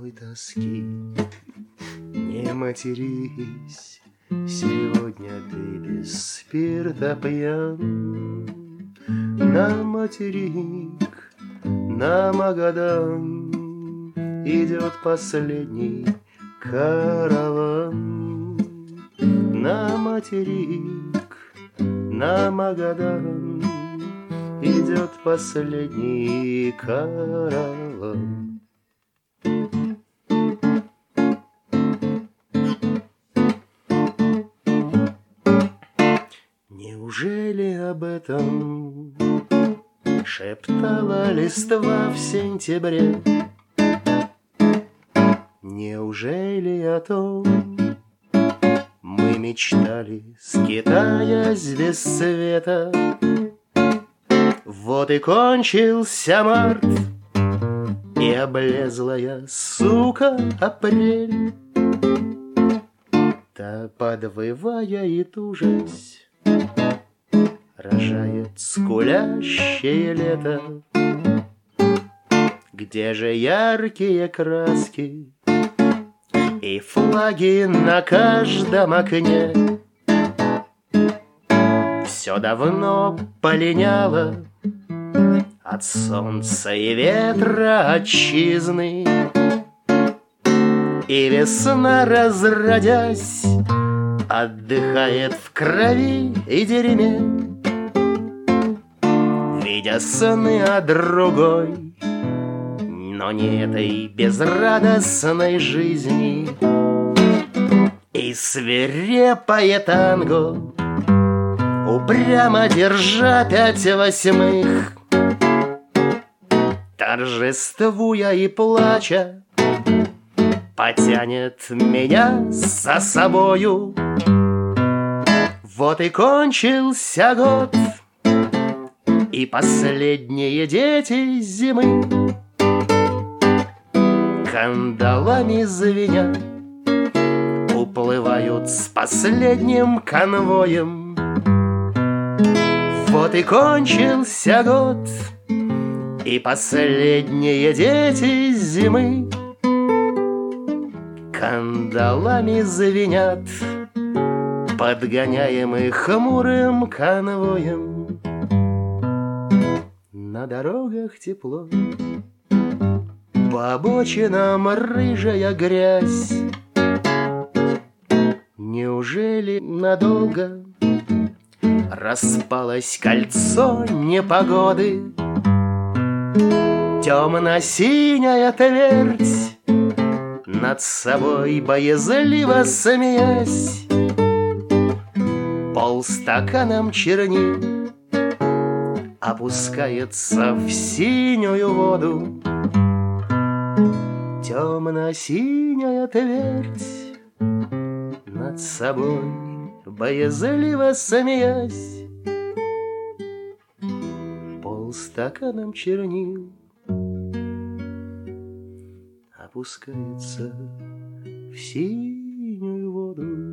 той тоски. Не матерись, сегодня ты без спирта пьян. На материк, на Магадан идет последний караван. На материк, на Магадан идет последний караван. Неужели об этом шептала листва в сентябре? Неужели о том мы мечтали, скитаясь без света? Вот и кончился март, и облезлая сука апрель. Та, подвывая и тужась, рожает скулящее лето. Где же яркие краски и флаги на каждом окне? Все давно полиняло от солнца и ветра отчизны, и весна, разродясь, отдыхает в крови и дерьме, видя сны о другой, но не этой безрадостной жизни. И свирепое танго, упрямо держа 5/8, торжествуя и плача, потянет меня за собою. Вот и кончился год, и последние дети зимы кандалами звеня уплывают с последним конвоем. Вот и кончился год, и последние дети зимы кандалами звенят, подгоняемый хмурым конвоем. На дорогах тепло, по обочинам рыжая грязь. Неужели надолго распалось кольцо непогоды? Темно-синяя твердь, над собой боязливо смеясь, полстаканом чернил опускается в синюю воду. Темно-синяя твердь, над собой боязливо смеясь, полстаканом чернил опускается в синюю воду.